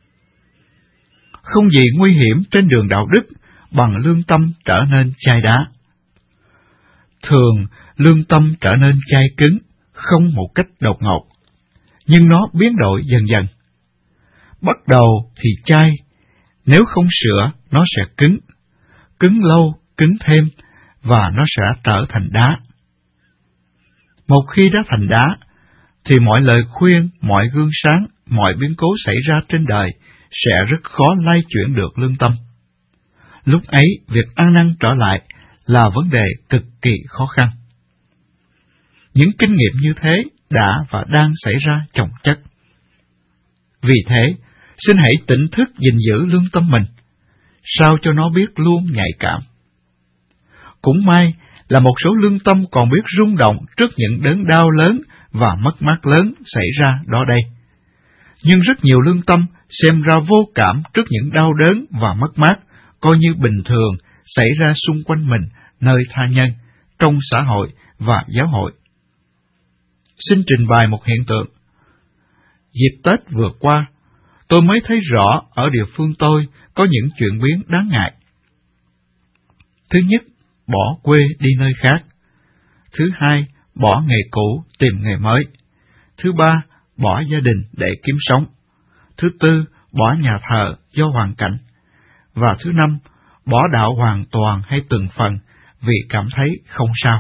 Speaker 2: Không gì nguy hiểm trên đường đạo đức bằng lương tâm trở nên chai đá. Thường, lương tâm trở nên chai cứng, không một cách đột ngột, nhưng nó biến đổi dần dần. Bắt đầu thì chai, nếu không sửa, nó sẽ cứng lâu, cứng thêm, và nó sẽ trở thành đá. Một khi đã thành đá, thì mọi lời khuyên, mọi gương sáng, mọi biến cố xảy ra trên đời sẽ rất khó lay chuyển được lương tâm. Lúc ấy, việc ăn năn trở lại là vấn đề cực kỳ khó khăn. Những kinh nghiệm như thế đã và đang xảy ra chồng chất. Vì thế, xin hãy tỉnh thức gìn giữ lương tâm mình, sao cho nó biết luôn nhạy cảm. Cũng may là một số lương tâm còn biết rung động trước những đớn đau lớn và mất mát lớn xảy ra đó đây. Nhưng rất nhiều lương tâm xem ra vô cảm trước những đau đớn và mất mát coi như bình thường xảy ra xung quanh mình nơi tha nhân, trong xã hội và giáo hội. Xin trình bày một hiện tượng. Dịp Tết vừa qua, tôi mới thấy rõ ở địa phương tôi có những chuyển biến đáng ngại. Thứ nhất, bỏ quê đi nơi khác. Thứ hai, bỏ nghề cũ tìm nghề mới. Thứ ba, bỏ gia đình để kiếm sống. Thứ tư, bỏ nhà thờ do hoàn cảnh. Và thứ năm, bỏ đạo hoàn toàn hay từng phần vì cảm thấy không sao.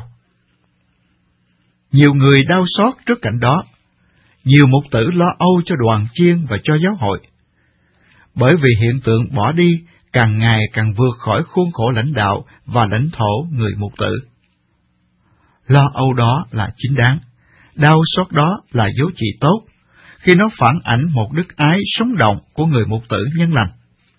Speaker 2: Nhiều người đau xót trước cảnh đó. Nhiều mục tử lo âu cho đoàn chiên và cho giáo hội. Bởi vì hiện tượng bỏ đi càng ngày càng vượt khỏi khuôn khổ lãnh đạo và lãnh thổ người mục tử. Lo âu đó là chính đáng, đau xót đó là dấu chỉ tốt, khi nó phản ảnh một đức ái sống động của người mục tử nhân lành.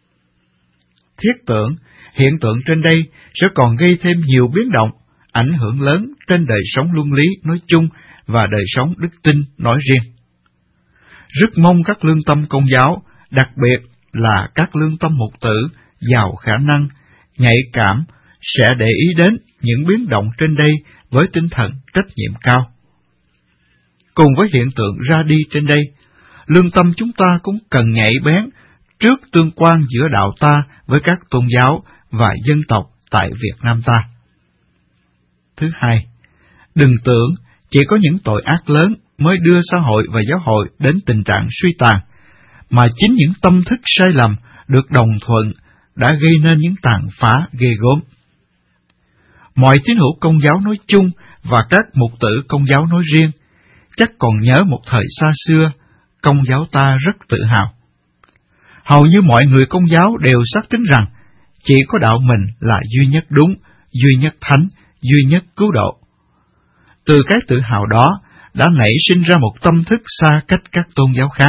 Speaker 2: Thiết tưởng, hiện tượng trên đây sẽ còn gây thêm nhiều biến động, ảnh hưởng lớn trên đời sống luân lý nói chung và đời sống đức tin nói riêng. Rất mong các lương tâm công giáo, đặc biệt là các lương tâm mục tử giàu khả năng, nhạy cảm, sẽ để ý đến những biến động trên đây với tinh thần trách nhiệm cao. Cùng với hiện tượng ra đi trên đây, lương tâm chúng ta cũng cần nhạy bén trước tương quan giữa đạo ta với các tôn giáo và dân tộc tại Việt Nam ta. Thứ hai, đừng tưởng chỉ có những tội ác lớn mới đưa xã hội và giáo hội đến tình trạng suy tàn, mà chính những tâm thức sai lầm được đồng thuận đã gây nên những tàn phá ghê gớm. Mọi tín hữu công giáo nói chung và các mục tử công giáo nói riêng chắc còn nhớ một thời xa xưa, công giáo ta rất tự hào. Hầu như mọi người công giáo đều xác tín rằng chỉ có đạo mình là duy nhất đúng, duy nhất thánh, duy nhất cứu độ. Từ cái tự hào đó đã nảy sinh ra một tâm thức xa cách các tôn giáo khác.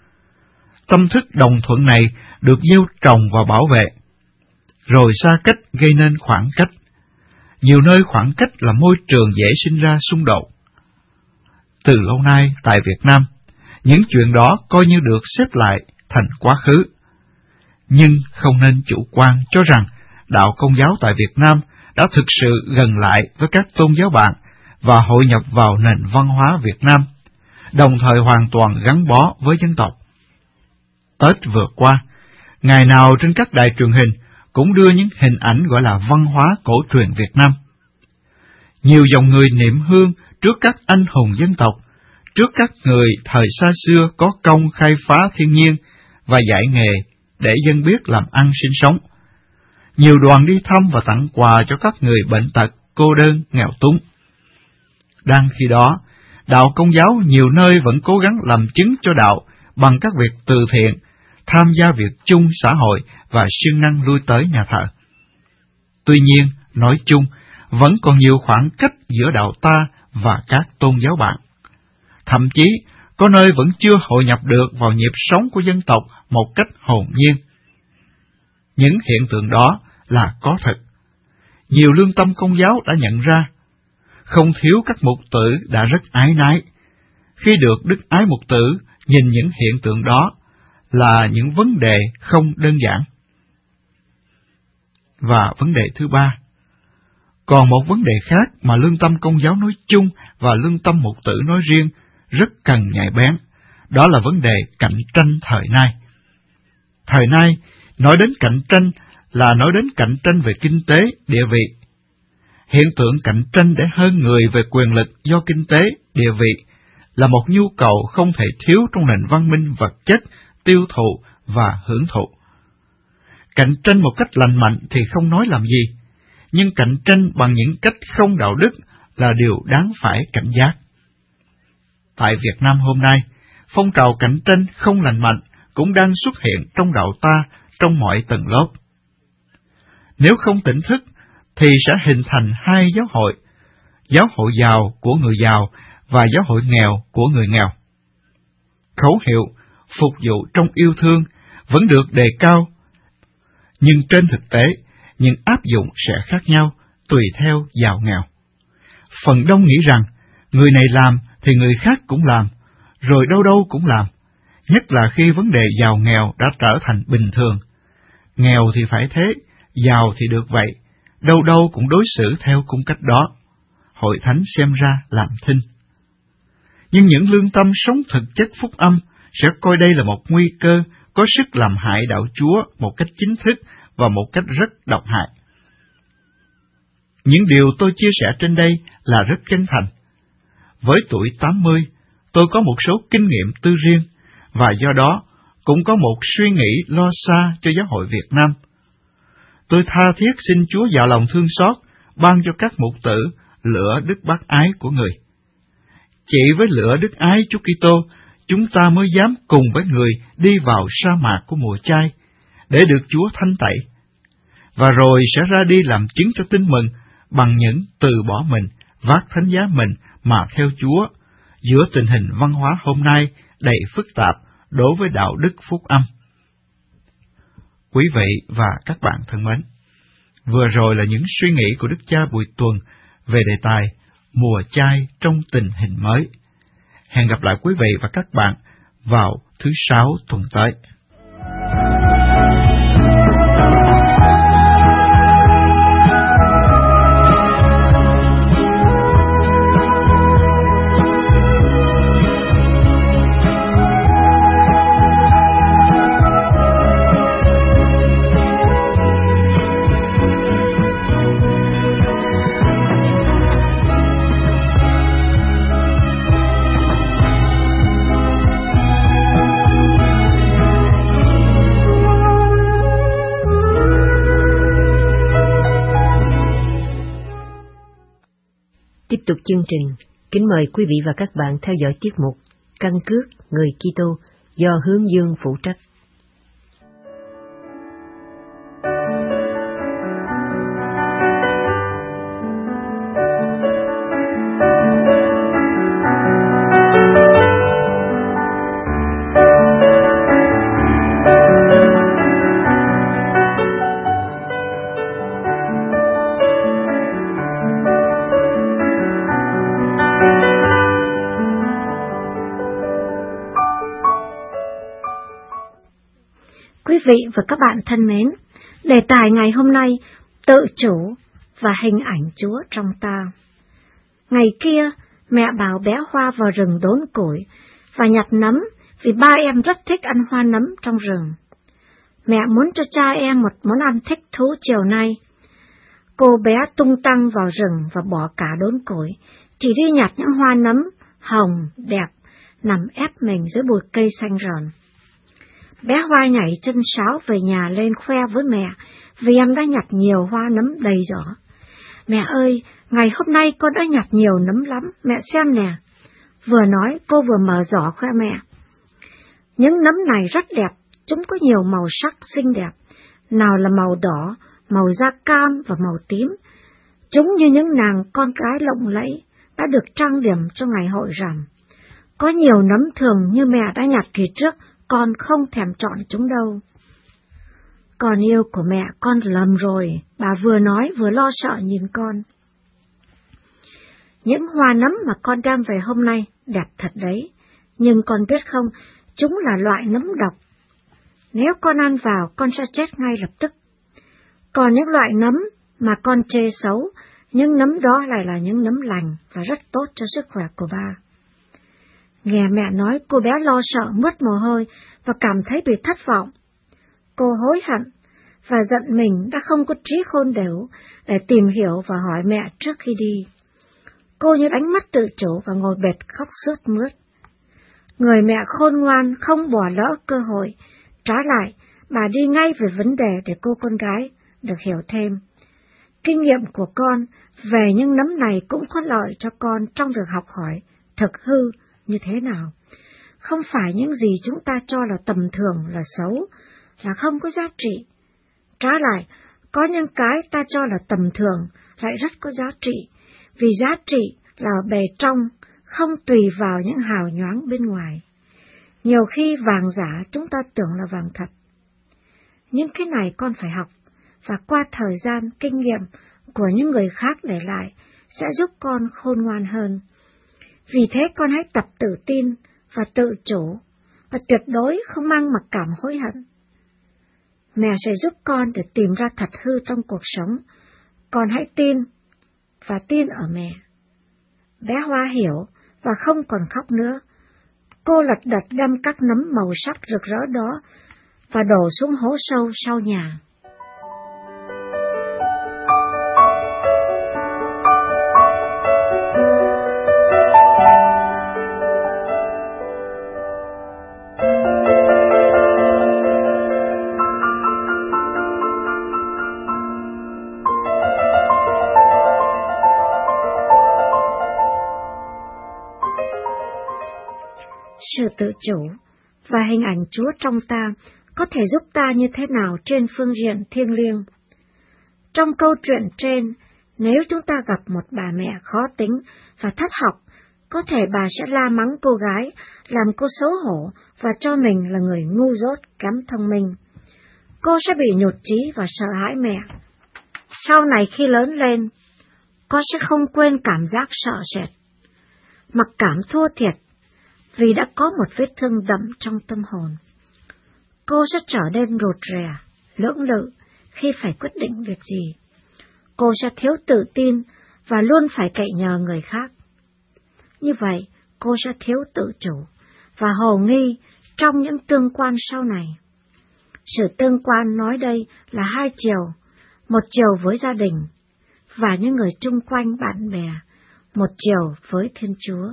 Speaker 2: Tâm thức đồng thuận này được gieo trồng và bảo vệ. Rồi xa cách gây nên khoảng cách. Nhiều nơi khoảng cách là môi trường dễ sinh ra xung đột. Từ lâu nay tại Việt Nam, những chuyện đó coi như được xếp lại thành quá khứ. Nhưng không nên chủ quan cho rằng đạo Công giáo tại Việt Nam đã thực sự gần lại với các tôn giáo bạn và hội nhập vào nền văn hóa Việt Nam, đồng thời hoàn toàn gắn bó với dân tộc. Tết vừa qua, ngày nào trên các đài truyền hình cũng đưa những hình ảnh gọi là văn hóa cổ truyền Việt Nam. Nhiều dòng người niệm hương trước các anh hùng dân tộc, trước các người thời xa xưa có công khai phá thiên nhiên và dạy nghề để dân biết làm ăn sinh sống. Nhiều đoàn đi thăm và tặng quà cho các người bệnh tật, cô đơn, nghèo túng. Đang khi đó, đạo Công giáo nhiều nơi vẫn cố gắng làm chứng cho đạo bằng các việc từ thiện, tham gia việc chung xã hội và siêng năng lui tới nhà thờ. Tuy nhiên, nói chung, vẫn còn nhiều khoảng cách giữa đạo ta và các tôn giáo bạn. Thậm chí, có nơi vẫn chưa hội nhập được vào nhịp sống của dân tộc một cách hồn nhiên. Những hiện tượng đó là có thật. Nhiều lương tâm công giáo đã nhận ra. Không thiếu các mục tử đã rất ái nái. Khi được đức ái mục tử nhìn những hiện tượng đó là những vấn đề không đơn giản. Và vấn đề thứ ba, còn một vấn đề khác mà lương tâm công giáo nói chung và lương tâm mục tử nói riêng rất cần nhạy bén, đó là vấn đề cạnh tranh thời nay. Thời nay, nói đến cạnh tranh là nói đến cạnh tranh về kinh tế, địa vị. Hiện tượng cạnh tranh để hơn người về quyền lực do kinh tế, địa vị là một nhu cầu không thể thiếu trong nền văn minh vật chất, tiêu thụ và hưởng thụ. Cạnh tranh một cách lành mạnh thì không nói làm gì, nhưng cạnh tranh bằng những cách không đạo đức là điều đáng phải cảnh giác. Tại Việt Nam hôm nay, phong trào cạnh tranh không lành mạnh cũng đang xuất hiện trong đạo ta trong mọi tầng lớp. Nếu không tỉnh thức, thì sẽ hình thành hai giáo hội giàu của người giàu và giáo hội nghèo của người nghèo. Khẩu hiệu phục vụ trong yêu thương vẫn được đề cao, nhưng trên thực tế, những áp dụng sẽ khác nhau tùy theo giàu nghèo. Phần đông nghĩ rằng, người này làm thì người khác cũng làm, rồi đâu đâu cũng làm, nhất là khi vấn đề giàu nghèo đã trở thành bình thường. Nghèo thì phải thế, giàu thì được vậy, đâu đâu cũng đối xử theo cung cách đó. Hội thánh xem ra làm thinh. Nhưng những lương tâm sống thực chất phúc âm sẽ coi đây là một nguy cơ có sức làm hại đạo Chúa một cách chính thức và một cách rất độc hại. Những điều tôi chia sẻ trên đây là rất chân thành. Với tuổi 80, tôi có một số kinh nghiệm tư riêng, và do đó cũng có một suy nghĩ lo xa cho giáo hội Việt Nam. Tôi tha thiết xin Chúa giàu lòng thương xót, ban cho các mục tử lửa đức bác ái của người. Chỉ với lửa đức ái Chúa Kitô, chúng ta mới dám cùng với người đi vào sa mạc của mùa chay, để được Chúa thanh tẩy, và rồi sẽ ra đi làm chứng cho tin mừng bằng những từ bỏ mình, vác thánh giá mình mà theo Chúa, giữa tình hình văn hóa hôm nay đầy phức tạp đối với đạo đức phúc âm. Quý vị và các bạn thân mến, vừa rồi là những suy nghĩ của Đức cha Bùi Tuần về đề tài mùa chay trong tình hình mới. Hẹn gặp lại quý vị và các bạn vào thứ Sáu tuần tới.
Speaker 1: Tiếp tục chương trình, kính mời quý vị và các bạn theo dõi tiết mục Căn cước người Kitô do Hướng Dương phụ trách.
Speaker 3: Quý vị và các bạn thân mến, đề tài ngày hôm nay, tự chủ và hình ảnh Chúa trong ta. Ngày kia, mẹ bảo bé Hoa vào rừng đốn củi và nhặt nấm vì ba em rất thích ăn hoa nấm trong rừng. Mẹ muốn cho cha em một món ăn thích thú chiều nay. Cô bé tung tăng vào rừng và bỏ cả đốn củi, chỉ đi nhặt những hoa nấm hồng, đẹp, nằm ép mình dưới bụi cây xanh rờn. Bé Hoa nhảy chân sáo về nhà lên khoe với mẹ vì em đã nhặt nhiều hoa nấm đầy giỏ. Mẹ ơi, ngày hôm nay con đã nhặt nhiều nấm lắm, mẹ xem nè. Vừa nói, cô vừa mở giỏ khoe mẹ. Những nấm này rất đẹp, chúng có nhiều màu sắc xinh đẹp. Nào là màu đỏ, màu da cam và màu tím. Chúng như những nàng con gái lộng lẫy, đã được trang điểm cho ngày hội rằm. Có nhiều nấm thường như mẹ đã nhặt kỳ trước, con không thèm chọn chúng đâu. Con yêu của mẹ, con lầm rồi, bà vừa nói vừa lo sợ nhìn con. Những hoa nấm mà con đem về hôm nay đẹp thật đấy, nhưng con biết không, chúng là loại nấm độc. Nếu con ăn vào, con sẽ chết ngay lập tức. Còn những loại nấm mà con chê xấu, những nấm đó lại là những nấm lành và rất tốt cho sức khỏe của ba. Nghe mẹ nói, cô bé lo sợ mất mồ hôi và cảm thấy bị thất vọng. Cô hối hận và giận mình đã không có trí khôn đều để tìm hiểu và hỏi mẹ trước khi đi. Cô như đánh mất tự chủ và ngồi bệt khóc sướt mướt. Người mẹ khôn ngoan không bỏ lỡ cơ hội, trái lại, bà đi ngay về vấn đề để cô con gái được hiểu thêm. Kinh nghiệm của con về những nấm này cũng có lợi cho con trong việc học hỏi thực hư như thế nào. Không phải những gì chúng ta cho là tầm thường là xấu, là không có giá trị. Trái lại, có những cái ta cho là tầm thường lại rất có giá trị, vì giá trị là ở bề trong, không tùy vào những hào nhoáng bên ngoài. Nhiều khi vàng giả chúng ta tưởng là vàng thật. Những cái này con phải học, và qua thời gian, kinh nghiệm của những người khác để lại sẽ giúp con khôn ngoan hơn. Vì thế con hãy tập tự tin và tự chủ, và tuyệt đối không mang mặc cảm hối hận. Mẹ sẽ giúp con để tìm ra thật hư trong cuộc sống. Con hãy tin, và tin ở mẹ. Bé Hoa hiểu, và không còn khóc nữa. Cô lật đật đem các nấm màu sắc rực rỡ đó, và đổ xuống hố sâu sau nhà. Sự tự chủ và hình ảnh Chúa trong ta có thể giúp ta như thế nào trên phương diện thiêng liêng? Trong câu chuyện trên, nếu chúng ta gặp một bà mẹ khó tính và thất học, có thể bà sẽ la mắng cô gái, làm cô xấu hổ và cho mình là người ngu dốt, kém thông minh. Cô sẽ bị nhụt chí và sợ hãi mẹ. Sau này khi lớn lên, cô sẽ không quên cảm giác sợ sệt, mặc cảm thua thiệt, vì đã có một vết thương đậm trong tâm hồn. Cô sẽ trở nên rụt rè, lưỡng lự khi phải quyết định việc gì. Cô sẽ thiếu tự tin và luôn phải cậy nhờ người khác. Như vậy, cô sẽ thiếu tự chủ và hồ nghi trong những tương quan sau này. Sự tương quan nói đây là hai chiều, một chiều với gia đình và những người chung quanh bạn bè, một chiều với Thiên Chúa.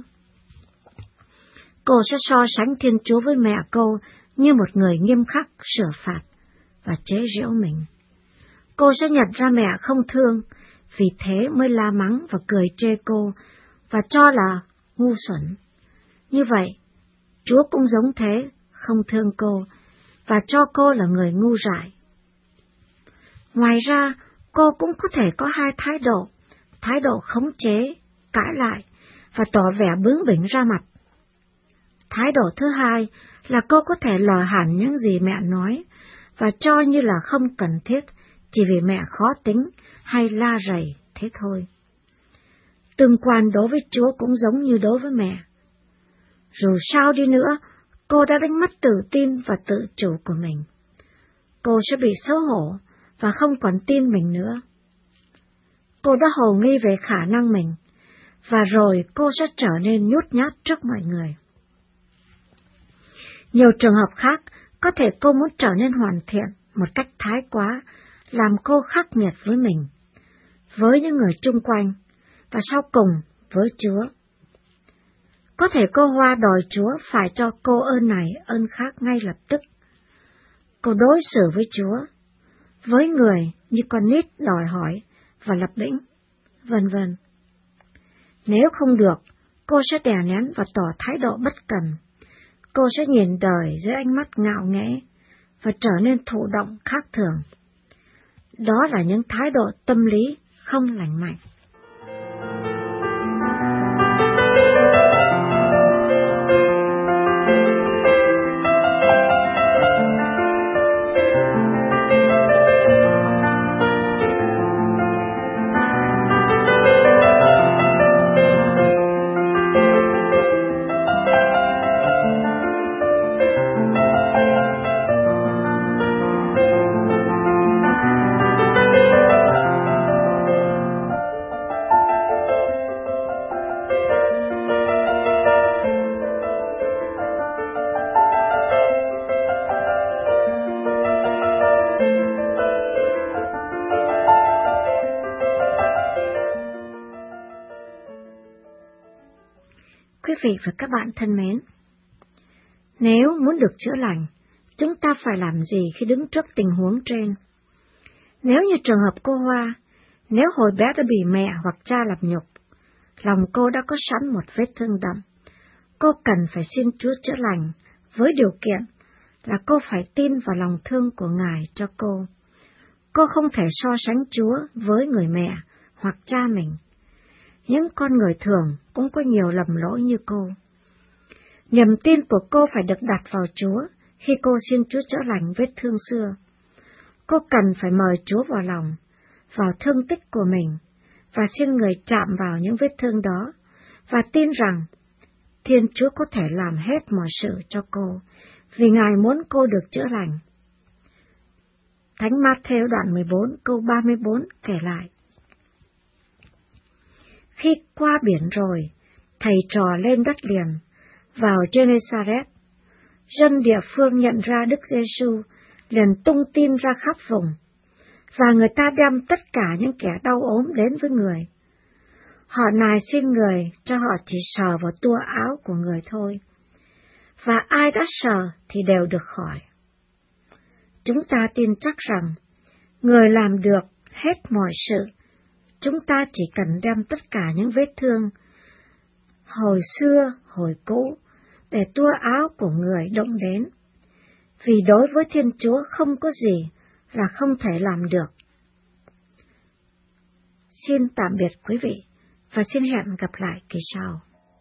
Speaker 3: Cô sẽ so sánh Thiên Chúa với mẹ cô như một người nghiêm khắc sửa phạt và chế giễu mình. Cô sẽ nhận ra mẹ không thương, vì thế mới la mắng và cười chê cô và cho là ngu xuẩn. Như vậy, Chúa cũng giống thế, không thương cô và cho cô là người ngu dại. Ngoài ra, cô cũng có thể có hai thái độ khống chế, cãi lại và tỏ vẻ bướng bỉnh ra mặt. Thái độ thứ hai là cô có thể lờ hẳn những gì mẹ nói và cho như là không cần thiết chỉ vì mẹ khó tính hay la rầy thế thôi. Tương quan đối với Chúa cũng giống như đối với mẹ. Dù sao đi nữa, cô đã đánh mất tự tin và tự chủ của mình. Cô sẽ bị xấu hổ và không còn tin mình nữa. Cô đã hồ nghi về khả năng mình, và rồi cô sẽ trở nên nhút nhát trước mọi người. Nhiều trường hợp khác, có thể cô muốn trở nên hoàn thiện một cách thái quá, làm cô khắc nghiệt với mình, với những người chung quanh, và sau cùng với Chúa. Có thể cô Hoa đòi Chúa phải cho cô ơn này ơn khác ngay lập tức. Cô đối xử với Chúa, với người như con nít đòi hỏi và lập lĩnh, vân vân. Nếu không được, cô sẽ đè nén và tỏ thái độ bất cần. Cô sẽ nhìn đời dưới ánh mắt ngạo nghễ và trở nên thụ động khác thường. Đó là những thái độ tâm lý không lành mạnh. Quý vị và các bạn thân mến, nếu muốn được chữa lành, chúng ta phải làm gì khi đứng trước tình huống trên? Nếu như trường hợp cô Hoa, nếu hồi bé đã bị mẹ hoặc cha làm nhục, lòng cô đã có sẵn một vết thương đậm, cô cần phải xin Chúa chữa lành với điều kiện là cô phải tin vào lòng thương của Ngài cho cô. Cô không thể so sánh Chúa với người mẹ hoặc cha mình. Những con người thường cũng có nhiều lầm lỗi như cô. Niềm tin của cô phải được đặt vào Chúa khi cô xin Chúa chữa lành vết thương xưa. Cô cần phải mời Chúa vào lòng, vào thương tích của mình, và xin Người chạm vào những vết thương đó, và tin rằng Thiên Chúa có thể làm hết mọi sự cho cô, vì Ngài muốn cô được chữa lành. Thánh Ma-thêu đoạn 14 câu 34 kể lại: Khi qua biển rồi, thầy trò lên đất liền, vào Genesaret. Dân địa phương nhận ra Đức Giêsu, liền tung tin ra khắp vùng, và người ta đem tất cả những kẻ đau ốm đến với người. Họ nài xin người cho họ chỉ sờ vào tua áo của người thôi, và ai đã sờ thì đều được khỏi. Chúng ta tin chắc rằng người làm được hết mọi sự. Chúng ta chỉ cần đem tất cả những vết thương hồi xưa, hồi cũ, để tua áo của người động đến, vì đối với Thiên Chúa không có gì là không thể làm được. Xin tạm biệt quý vị, và xin hẹn gặp lại kỳ sau.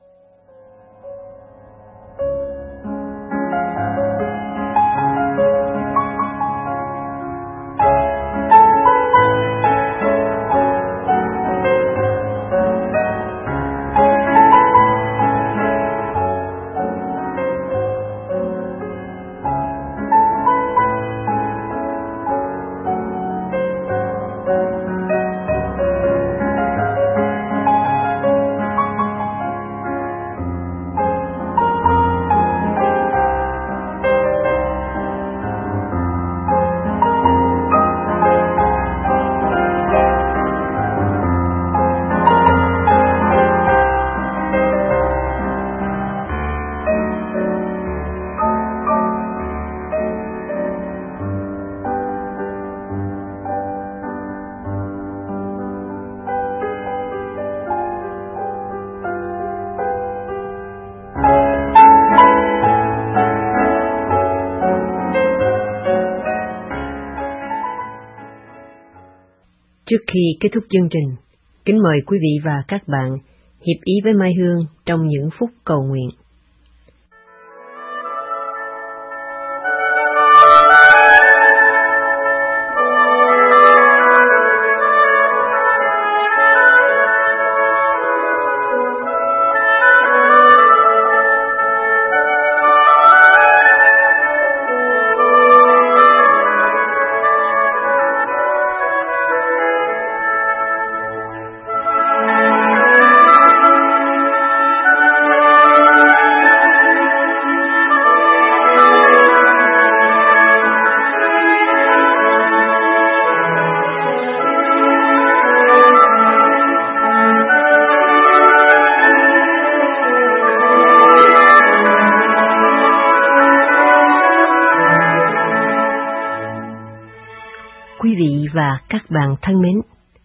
Speaker 1: Trước khi kết thúc chương trình, kính mời quý vị và các bạn hiệp ý với Mai Hương trong những phút cầu nguyện. Quý vị và các bạn thân mến,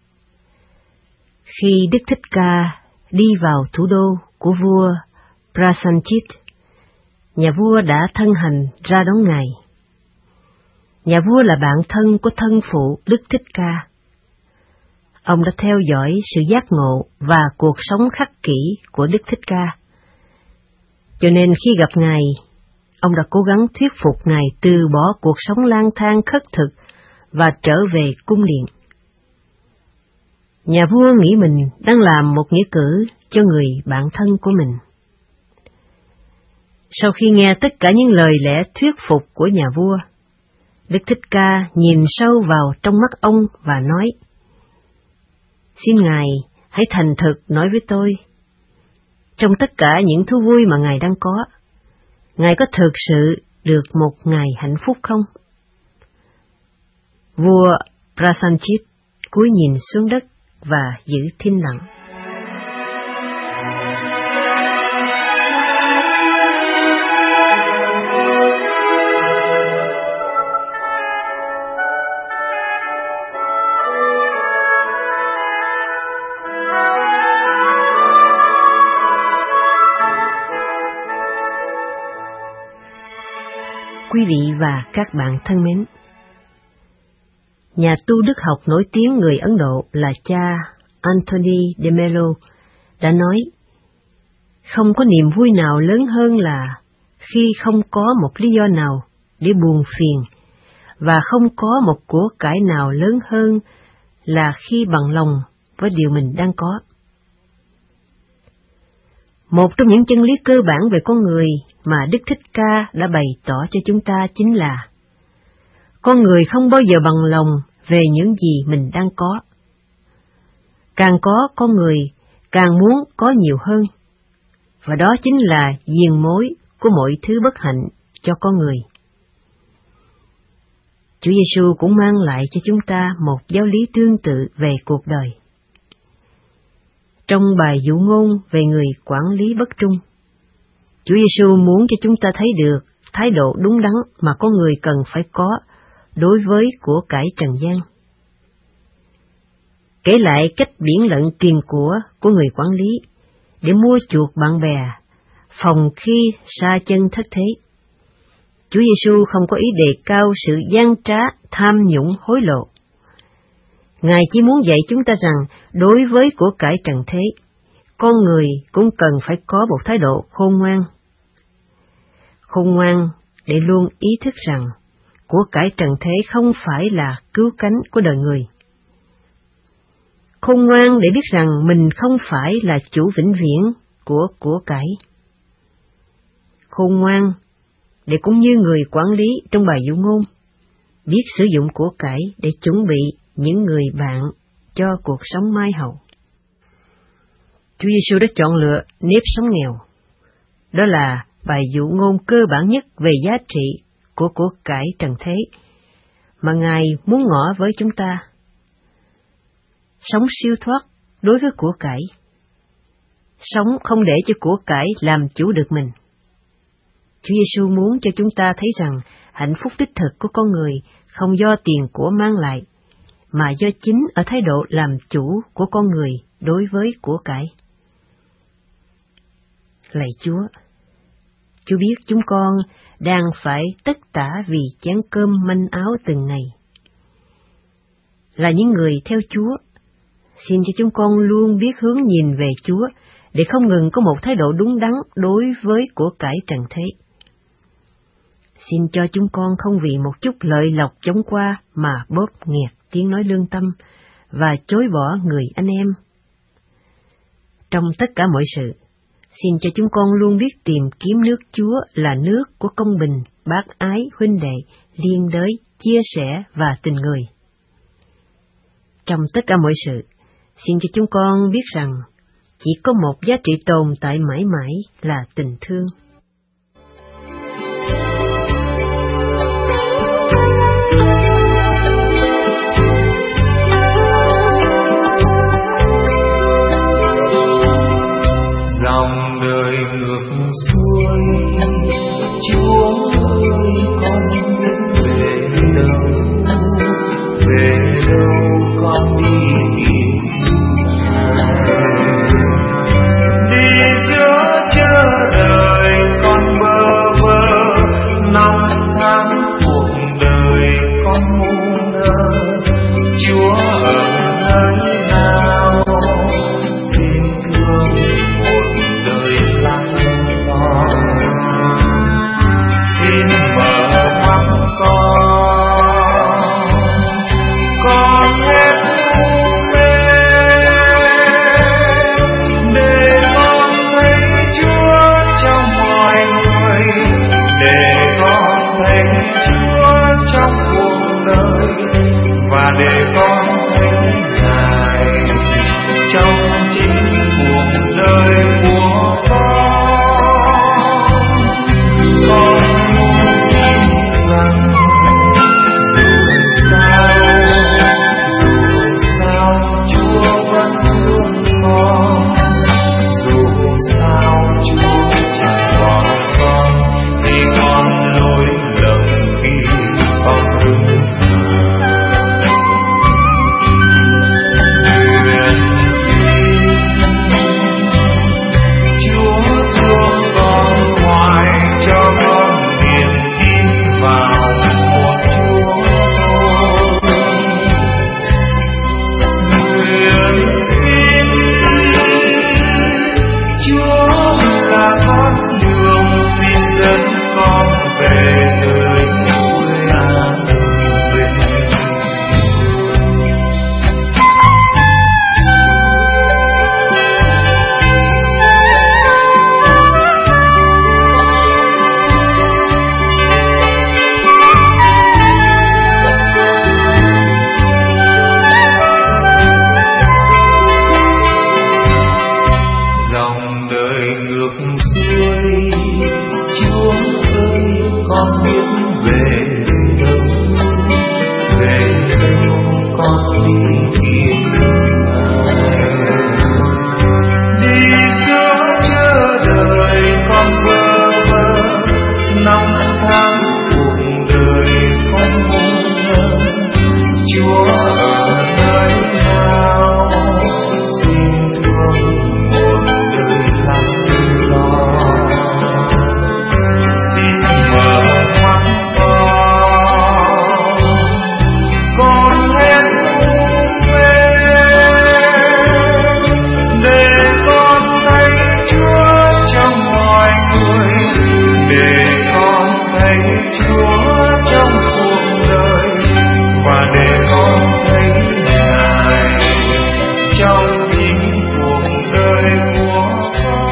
Speaker 1: khi Đức Thích Ca đi vào thủ đô của vua Prasenjit, nhà vua đã thân hành ra đón Ngài. Nhà vua là bạn thân của thân phụ Đức Thích Ca. Ông đã theo dõi sự giác ngộ và cuộc sống khắc kỷ của Đức Thích Ca. Cho nên khi gặp Ngài, ông đã cố gắng thuyết phục Ngài từ bỏ cuộc sống lang thang khất thực và trở về cung điện. Nhà vua nghĩ mình đang làm một nghĩa cử cho người bạn thân của mình. Sau khi nghe tất cả những lời lẽ thuyết phục của nhà vua, Đức Thích Ca nhìn sâu vào trong mắt ông và nói: "Xin Ngài hãy thành thực nói với tôi, trong tất cả những thú vui mà Ngài đang có, Ngài có thực sự được một ngày hạnh phúc không?" Vua Prasenjit cúi nhìn xuống đất và giữ thinh lặng. Quý vị và các bạn thân mến, nhà tu đức học nổi tiếng người Ấn Độ là cha Anthony de Mello đã nói: "Không có niềm vui nào lớn hơn là khi không có một lý do nào để buồn phiền, và không có một của cải nào lớn hơn là khi bằng lòng với điều mình đang có." Một trong những chân lý cơ bản về con người mà Đức Thích Ca đã bày tỏ cho chúng ta chính là con người không bao giờ bằng lòng về những gì mình đang có. Càng có con người càng muốn có nhiều hơn, và đó chính là diền mối của mọi thứ bất hạnh cho con người. Chúa Giêsu cũng mang lại cho chúng ta một giáo lý tương tự về cuộc đời. Trong bài dụ ngôn về người quản lý bất trung, Chúa Giêsu muốn cho chúng ta thấy được thái độ đúng đắn mà con người cần phải có đối với của cải trần gian. Kể lại cách biển lận tiền của người quản lý để mua chuộc bạn bè, phòng khi sa chân thất thế. Chúa Giêsu không có ý đề cao sự gian trá, tham nhũng, hối lộ. Ngài chỉ muốn dạy chúng ta rằng, đối với của cải trần thế, con người cũng cần phải có một thái độ khôn ngoan. Khôn ngoan để luôn ý thức rằng, của cải trần thế không phải là cứu cánh của đời người. Khôn ngoan để biết rằng mình không phải là chủ vĩnh viễn của cải. Khôn ngoan để cũng như người quản lý trong bài dụ ngôn, biết sử dụng của cải để chuẩn bị những người bạn cho cuộc sống mai hậu. Chúa Giêsu đã chọn lựa nếp sống nghèo. Đó là bài dụ ngôn cơ bản nhất về giá trị của cải trần thế mà Ngài muốn ngỏ với chúng ta. Sống siêu thoát đối với của cải. Sống không để cho của cải làm chủ được mình. Chúa Giêsu muốn cho chúng ta thấy rằng hạnh phúc đích thực của con người không do tiền của mang lại, mà do chính ở thái độ làm chủ của con người đối với của cải. Lạy Chúa, Chúa biết chúng con đang phải tất tả vì chén cơm manh áo từng ngày. Là những người theo Chúa, xin cho chúng con luôn biết hướng nhìn về Chúa để không ngừng có một thái độ đúng đắn đối với của cải trần thế. Xin cho chúng con không vì một chút lợi lộc chóng qua mà bóp nghẹt tiếng nói lương tâm và chối bỏ người anh em. Trong tất cả mọi sự, xin cho chúng con luôn biết tìm kiếm nước Chúa là nước của công bình, bác ái, huynh đệ, liên đới, chia sẻ và tình người. Trong tất cả mọi sự, xin cho chúng con biết rằng chỉ có một giá trị tồn tại mãi mãi là tình thương.
Speaker 4: Dòng đời ngược xuôi, Chúa ơi con về đâu con đi giữa chờ đời con bơ vơ, năm tháng cuộc đời con ngu ngơ. Chúa ở nơi nào xin thương một đời lắng lo, xin mở mắt con hết u mê để con thấy Chúa trong mọi người, để con thấy Chúa trong cuộc đời và để con thấy Ngài trong chính cuộc đời của con. Con muốn tin rằng dù sao Chúa vẫn thương con, dù sao Chúa chẳng bỏ con thì con lỗi lầm khi con đứng thấy Chúa trong cuộc đời và để con thấy Ngài trong chính cuộc đời của con.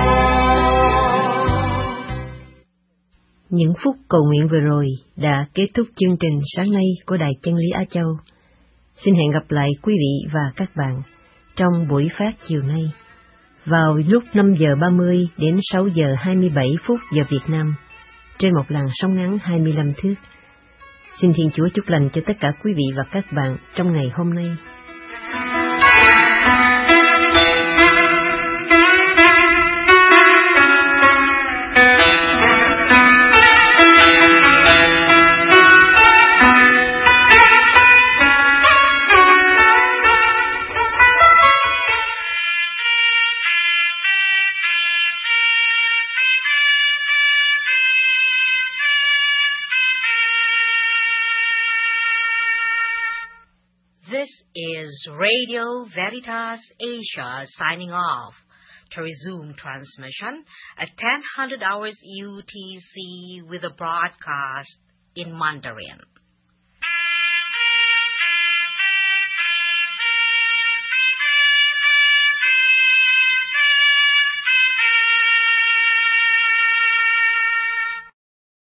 Speaker 1: Những phút cầu nguyện vừa rồi đã kết thúc chương trình sáng nay của Đài Chân lý Á Châu. Xin hẹn gặp lại quý vị và các bạn trong buổi phát chiều nay vào lúc 5 giờ 30 đến 6 giờ 27 phút giờ Việt Nam trên một làn sóng ngắn 25 thước. Xin Thiên Chúa chúc lành cho tất cả quý vị và các bạn trong ngày hôm nay.
Speaker 5: This is Radio Veritas Asia signing off. To resume transmission at 10:00 hours UTC with a broadcast in Mandarin.